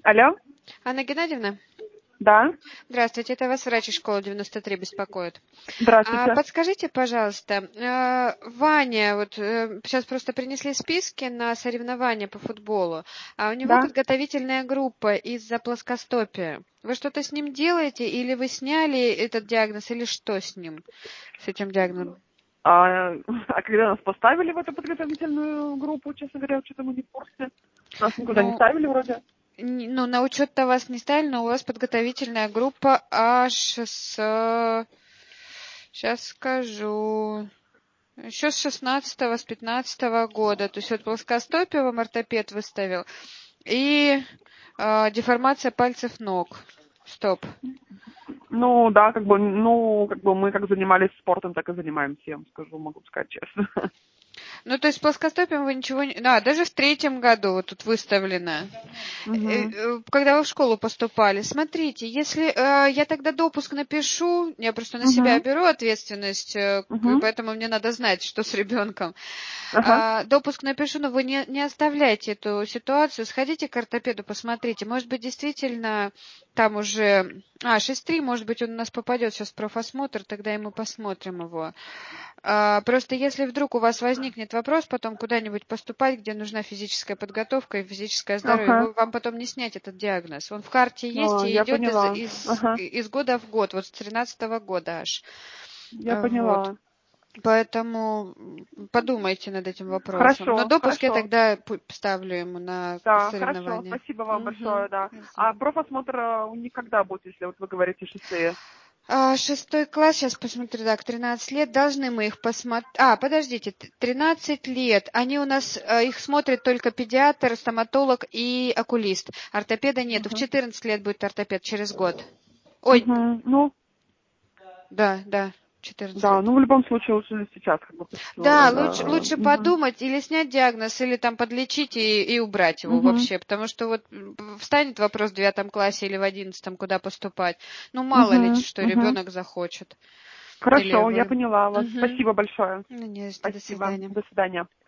Алло, Анна Геннадьевна, да, здравствуйте, это вас врач из школы 93 беспокоит. здравствуйте. Подскажите, пожалуйста, Ваня, вот сейчас просто принесли списки на соревнования по футболу, а у него Да. подготовительная группа из-за плоскостопия. Вы что-то с ним делаете, или вы сняли этот диагноз, или что с ним, с этим диагнозом? А когда нас поставили в эту подготовительную группу, честно говоря, что-то мы не в курсе. Нас никуда не Ну, ставили вроде. ну, на учет-то вас не ставили, но у вас подготовительная группа аж с... Сейчас скажу. Еще с 16-го, с 15-го года. То есть вот плоскостопие вам ортопед выставил. И деформация пальцев ног. Стоп. Ну, да, как бы мы как занимались спортом, так и занимаемся, я вам скажу, могу сказать честно. Ну, то есть с плоскостопием вы ничего не... Да, даже в 3-м году вот тут выставлено. Угу. Когда вы в школу поступали, смотрите, если я тогда допуск напишу, я просто на себя Угу. беру ответственность, Угу. поэтому мне надо знать, что с ребенком. Ага. Допуск напишу, но вы не оставляйте эту ситуацию, сходите к ортопеду, посмотрите, может быть, действительно там уже... 6.3, может быть, он у нас попадет сейчас в профосмотр, тогда и мы посмотрим его. Просто если вдруг у вас возникнет вопрос потом куда-нибудь поступать, где нужна физическая подготовка и физическое здоровье, Ага. вам потом не снять этот диагноз. Он в карте есть и Я идет поняла. Ага. из года в год, вот с 13-го года аж. Я Вот. поняла. Поэтому подумайте над этим вопросом. Но Хорошо, допуск я хорошо. тогда ставлю ему на Да, хорошо, соревнования. спасибо вам Мгм. большое, да. А профосмотр у них когда будет, если вот вы говорите 6-е? 6 класс, сейчас посмотрю, так, 13 лет, должны мы их посмотреть. Подождите, 13 лет, они у нас, их смотрит только педиатр, стоматолог и окулист. Ортопеда нету, в Угу. 14 лет будет ортопед, через год. Ой, Угу. Ну, да, 14 да, лет. ну в любом случае лучше сейчас как бы Да, всё, лучше подумать или снять диагноз, или там подлечить и убрать его Мгм. вообще, потому что вот встанет вопрос в 9 классе или в 11, куда поступать. Ну, мало ли, Мгм. что Мгм. ребенок захочет. Или Хорошо, я вы. поняла вас. Мгм. Спасибо большое. Ну, не за что, до Спасибо. свидания. До свидания.